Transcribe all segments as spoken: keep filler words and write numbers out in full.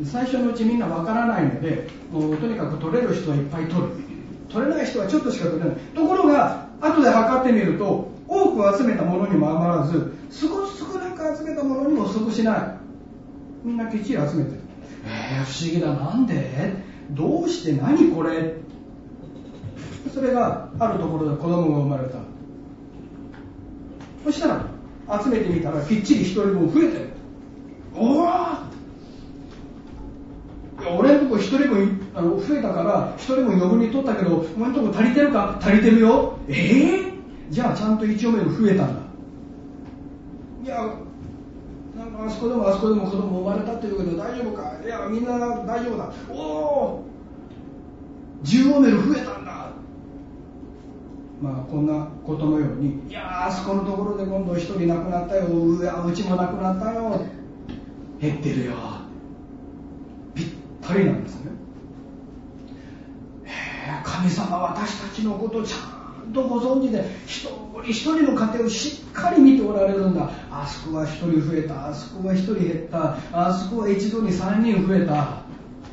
最初のうちみんなわからないので、もうとにかく取れる人はいっぱい取る、取れない人はちょっとしか取れない。ところが後で測ってみると、多く集めたものにも余らず、少少なく集めたものにも不足しない。みんなきっちり集めてる。えー、不思議だ。なんで？どうして？何これ？それがあるところで子供が生まれた。そしたら集めてみたらきっちり一人分増えてる。おー！俺のとこ一人分あの増えたから一人分余分に取ったけど、お前のとこ足りてるか？足りてるよ。えー、じゃあちゃんと一丁目も増えたんだ。いや、なんかあそこでもあそこでも子供生まれたっていうけど大丈夫か？いや、みんな大丈夫だ。おお、じゅうオメル増えたんだ。まあこんなことのように、いや、あそこのところで今度一人亡くなったよ。うや、うちも亡くなったよ。減ってるよ。ぴったりなんですね。へえ、神様私たちのことちゃんとご存知で、一人一人の家庭をしっかり見ておられるんだ。あそこは一人増えた、あそこは一人減った、あそこは一度に三人増えた。いや、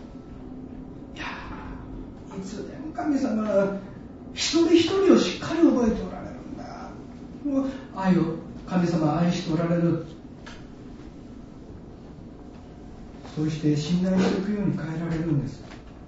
いつでも神様は一人一人をしっかり覚えておられるんだ。もう愛を神様は愛しておられる。そうして信頼していくように変えられるんです。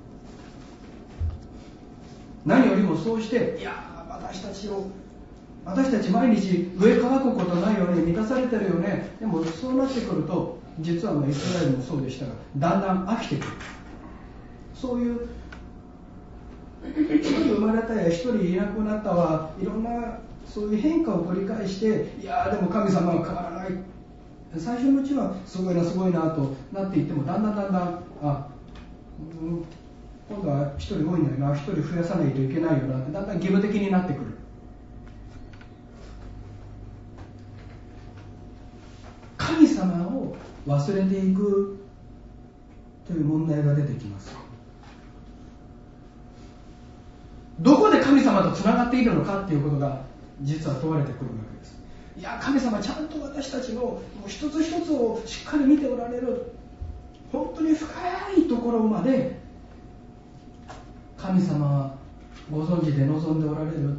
何よりもそうして、いや私たちを私たち毎日上乾くことないよね、満たされてるよね。でもそうなってくると、実はイスラエルもそうでしたが、だんだん飽きてくる。そういう一人生まれたや一人いなくなったわ、いろんなそういう変化を繰り返して、いやでも神様は変わらない。最初のうちはすごいなすごいなとなっていっても、だんだんだんだん、あ、うん、今度は一人多いんだよな、一人増やさないといけないよなって、だんだん義務的になってくる。神様を忘れていくという問題が出てきます。どこで神様とつながっているのかっていうことが実は問われてくるわけです。いや、神様ちゃんと私たちのもう一つ一つをしっかり見ておられる。本当に深いところまで神様はご存知で望んでおられる。どん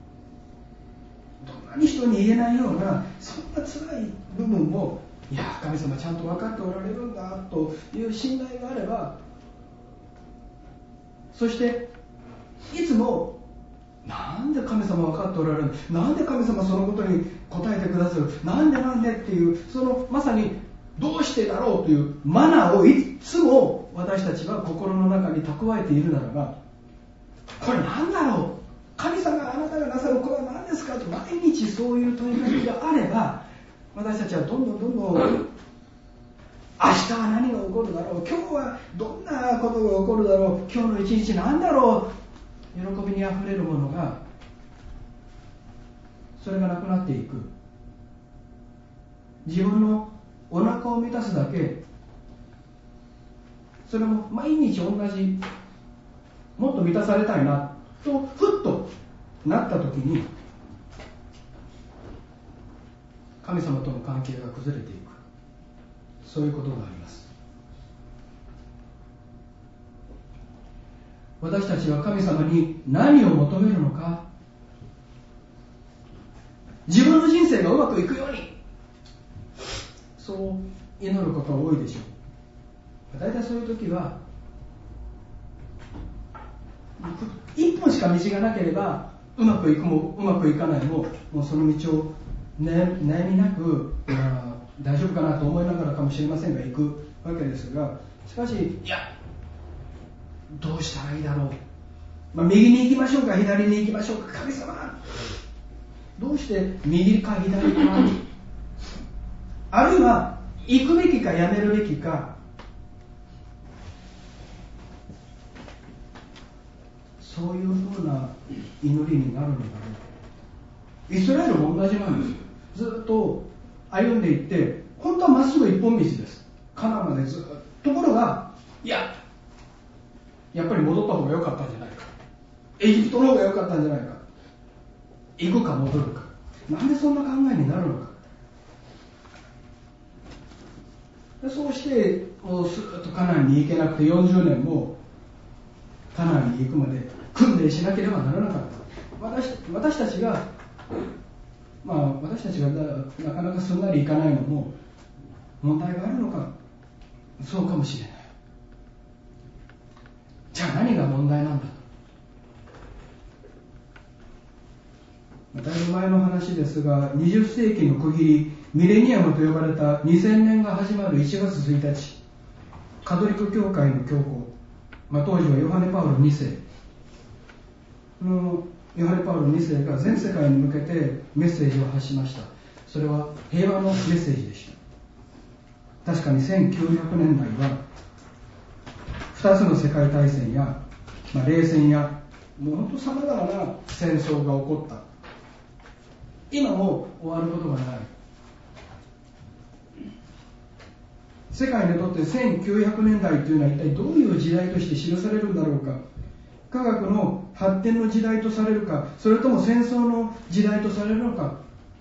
なに人に言えないようなそんな辛い部分も、いや神様ちゃんと分かっておられるんだという信頼があれば、そしていつもなんで神様分かっておられる、なんで神様そのことに答えてくださる、なんでなんでっていう、そのまさにどうしてだろうというマナーをいつも私たちは心の中に蓄えているならば、これ何だろう、神様あなたがなさるこれは何ですかと毎日そういう問いかけがあれば、私たちはどんどんどんどん明日は何が起こるだろう、今日はどんなことが起こるだろう、今日の一日何だろう、喜びにあふれるものが、それがなくなっていく。自分のお腹を満たすだけ、それも毎日同じ、もっと満たされたいなとふっとなった時に、神様との関係が崩れていく、そういうことがあります。私たちは神様に何を求めるのか、自分の人生がうまくいくように、そう祈ることが多いでしょう。大体そういう時は一本しか道がなければ、うまくいくもうまくいかないも、もうその道を、ね、悩みなく、まあ、大丈夫かなと思いながらかもしれませんが行くわけですが、しかし、いやどうしたらいいだろう、まあ、右に行きましょうか左に行きましょうか、神様どうして右か左か、あるいは行くべきかやめるべきか、そういうふうな祈りになるのだろう。イスラエルも同じなんです。ずっと歩んでいって本当はまっすぐ一本道です。カナンまでずっと。ところが、いややっぱり戻った方が良かったんじゃないか、エジプトの方が良かったんじゃないか、行くか戻るか、なんでそんな考えになるのか。そうしてもうスーッとカナンに行けなくてよんじゅうねんもカナンに行くまで訓練しなければならなかった。 私, 私たちがまあ私たちがなかなかすんなり行かないのも問題があるのか、そうかもしれない。じゃあ何が問題なんだ。だいぶ前の話ですが、にじゅっせいきの区切り、ミレニアムと呼ばれたにせんねんが始まるいちがつついたち、カトリック教会の教皇、まあ、当時はヨハネ・パウロにせいのヨハネ・パウロにせいが全世界に向けてメッセージを発しました。それは平和のメッセージでした。確かにせんきゅうひゃくねんだいはふたつの世界大戦や、まあ、冷戦やもう本当さまざまな戦争が起こった。今も終わることがない。世界にとってせんきゅうひゃくねんだいというのは一体どういう時代として記されるんだろうか。科学の発展の時代とされるか、それとも戦争の時代とされるのか。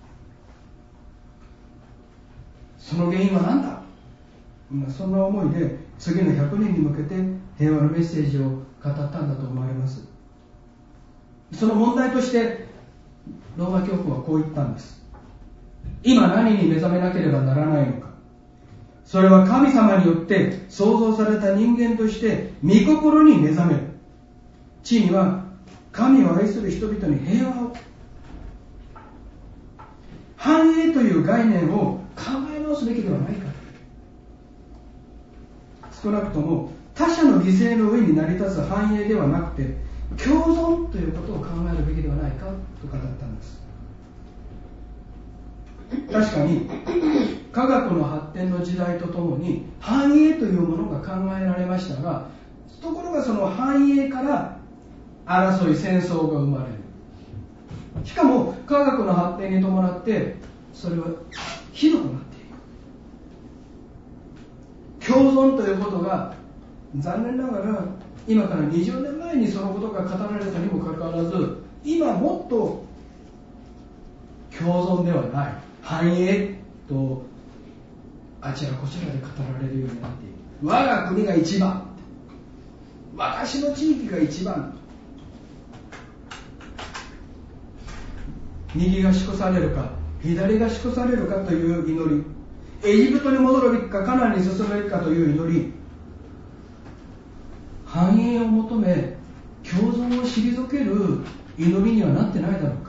その原因は何だ。そんな思いで次のひゃくねんに向けて平和のメッセージを語ったんだと思われます。その問題としてローマ教皇はこう言ったんです。今何に目覚めなければならないのか。それは神様によって創造された人間として御心に目覚める。地には神を愛する人々に平和を、繁栄という概念を考え直すべきではないか。少なくとも他者の犠牲の上に成り立つ繁栄ではなくて共存ということを考えるべきではないかと語ったんです。確かに科学の発展の時代とともに繁栄というものが考えられましたが、ところがその繁栄から争い戦争が生まれる。しかも科学の発展に伴ってそれはひどくなっていく。共存ということが残念ながら今からにじゅうねんまえにそのことが語られたにもかかわらず、今もっと共存ではない繁栄とあちらこちらで語られるようになっている。我が国が一番、私の地域が一番、右が祝されるか左が祝されるかという祈り、エジプトに戻るべきかカナンに進むべきかという祈り、繁栄を求め共存を退ける祈りにはなってないだろうか。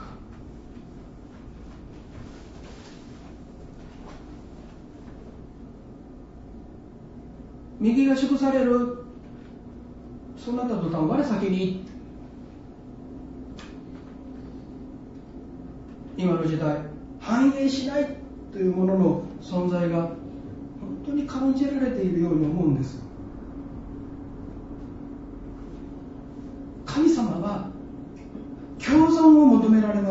右が祝される、そうなった途端我先に、今の時代繁栄しないというものの存在が本当に感じられているように思うんです。神様は共存を求められます。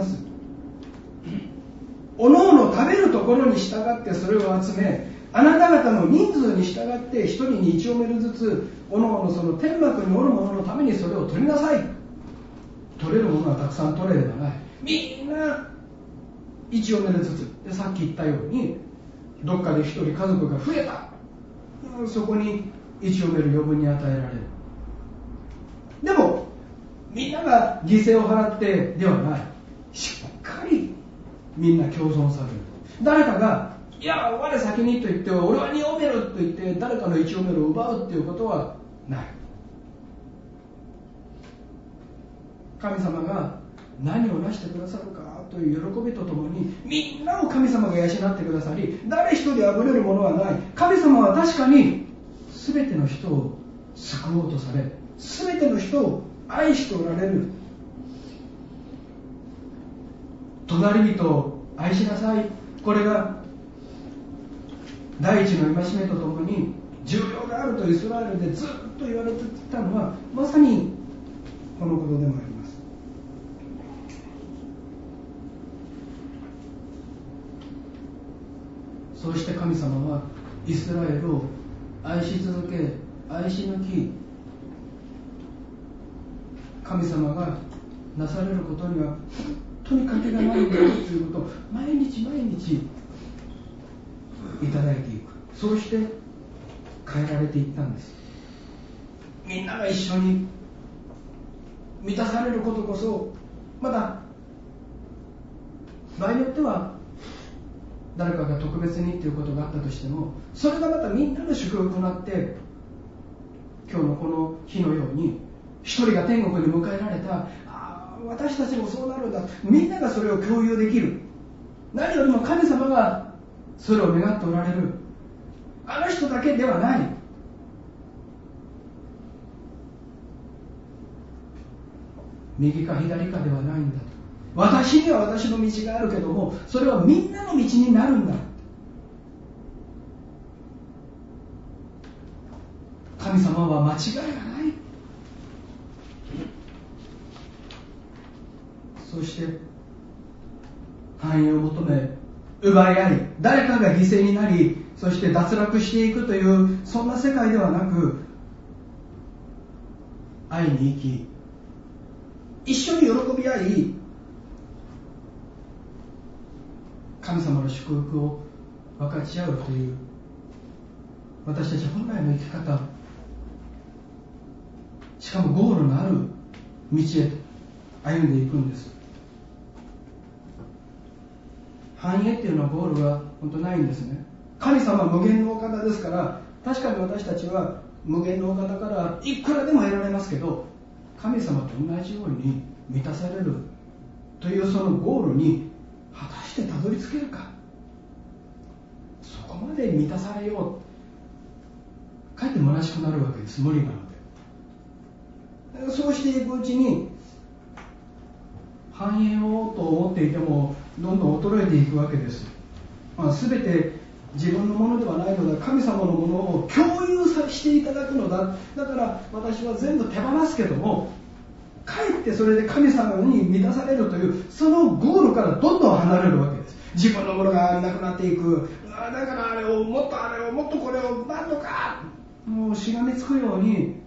おのおの食べるところに従ってそれを集め、あなた方の人数に従って一人に一オメルずつおのおのその天幕におるもののためにそれを取りなさい。取れるものはたくさん取れればない。みんないちオメルずつで、さっき言ったようにどっかで一人家族が増えた、そこにいちオメル余分に与えられる。でもみんなが犠牲を払ってではない、しっかりみんな共存される。誰かがいや我先にと言って俺はにオメルと言って誰かのいちオメルを奪うということはない。神様が何をなしてくださるかという喜びとともに、みんなを神様が養ってくださり、誰一人あぶれるものはない。神様は確かに全ての人を救おうとされ、全ての人を愛しておられる。隣人を愛しなさい、これが第一の戒めとともに重要であるとイスラエルでずっと言われてきたのはまさにこのことでもあります。そうして神様はイスラエルを愛し続け、愛し抜き、神様がなされることには本当にかけがないんだよということを毎日毎日いただいていく。そうして変えられていったんです。みんなが一緒に満たされることこそ、まだ場合によっては誰かが特別にということがあったとしても、それがまたみんなの祝福となって、今日のこの日のように一人が天国に迎えられた、ああ私たちもそうなるんだ、みんながそれを共有できる。何よりも神様がそれを願っておられる。あの人だけではない。右か左かではないんだと。私には私の道があるけども、それはみんなの道になるんだ。神様は間違いがない。そして繁栄を求め奪い合い、誰かが犠牲になり、そして脱落していくという、そんな世界ではなく、愛に生き、一緒に喜び合い、神様の祝福を分かち合うという、私たち本来の生き方、しかもゴールのある道へと歩んでいくんです。繁栄っていうのはゴールが本当ないんですね。神様は無限のお方ですから、確かに私たちは無限のお方からいくらでも得られますけど、神様と同じように満たされるというそのゴールに果たしてたどり着けるか。そこまで満たされよう、かえって虚しくなるわけです。無理なので。そうしていくうちに繁栄をと思っていてもどんどん衰えていくわけです。まあ、全て自分のものではないのだ、神様のものを共有さしていただくのだ、だから私は全部手放すけども、かえってそれで神様に満たされるというそのゴールからどんどん離れるわけです。自分のものがなくなっていく。だからあれをもっとあれをもっとこれをなんとかもうしがみつくように